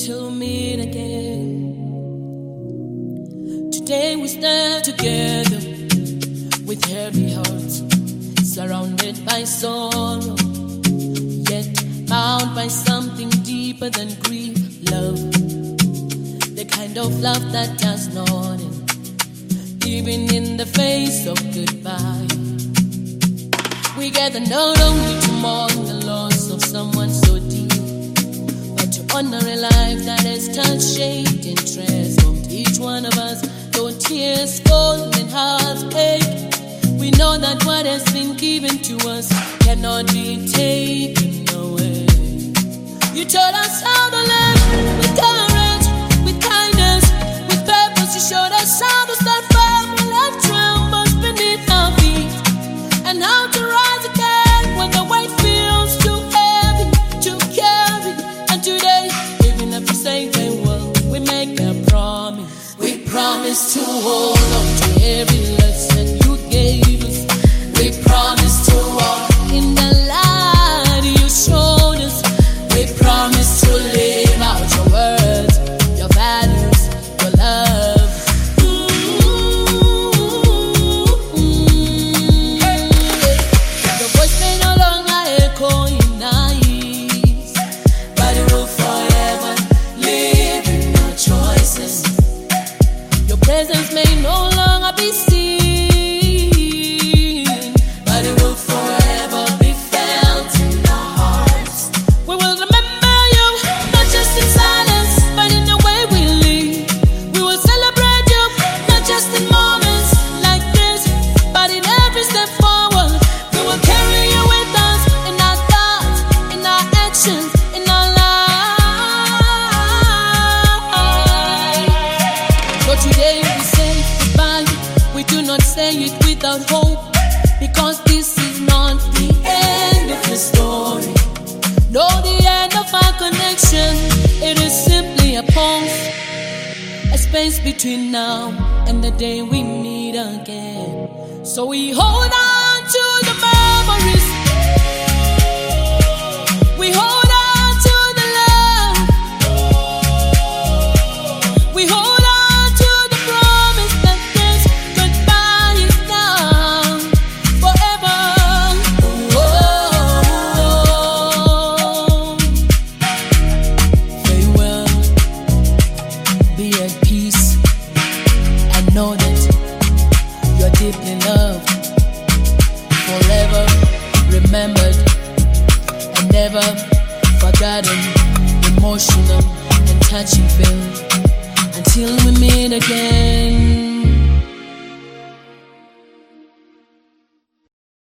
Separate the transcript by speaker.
Speaker 1: till we meet again. Today we stand together with heavy hearts, surrounded by sorrow, yet bound by something deeper than grief. Love, the kind of love that does not end, even in the face of goodbye. We gather not only to mourn the loss of someone so deep, but to honor a life that has touched, shaped, and transformed each one of us. Though tears fall and hearts ache, we know that what has been given to us cannot be taken away. You taught us how to live with courage, with kindness, with purpose. You showed us how to stand firm when life trembles beneath our feet, and how to rise again when the weight feels too heavy to carry. And today, even if we say farewell, we make a promise. We promise to hold on to every lesson you gave us. We promise to walk in the light you showed us. We promise to live out your words, your values, your love. Your voice may no longer echo in our ears, but it will forever live in our choices. Your presence may no longer be seen, but it will forever be felt in our hearts. We will remember you, not just in silence, but in the way we live. We will celebrate you, not just in moments like this, but in every step forward. We will carry you with us in our thoughts, in our actions, in our lives. So today we say goodbye. We do not say it without hope, because this is not the end of the story, nor the end of our connection. It is simply a pause, a space between now and the day we meet again. So we hold on to the memories, we hold on to the love, we hold on to the promise that this goodbye is now forever. Farewell, be at peace, and know that you're deeply loved, forever remembered, and never forgotten. Emotional and touching feel until we meet again.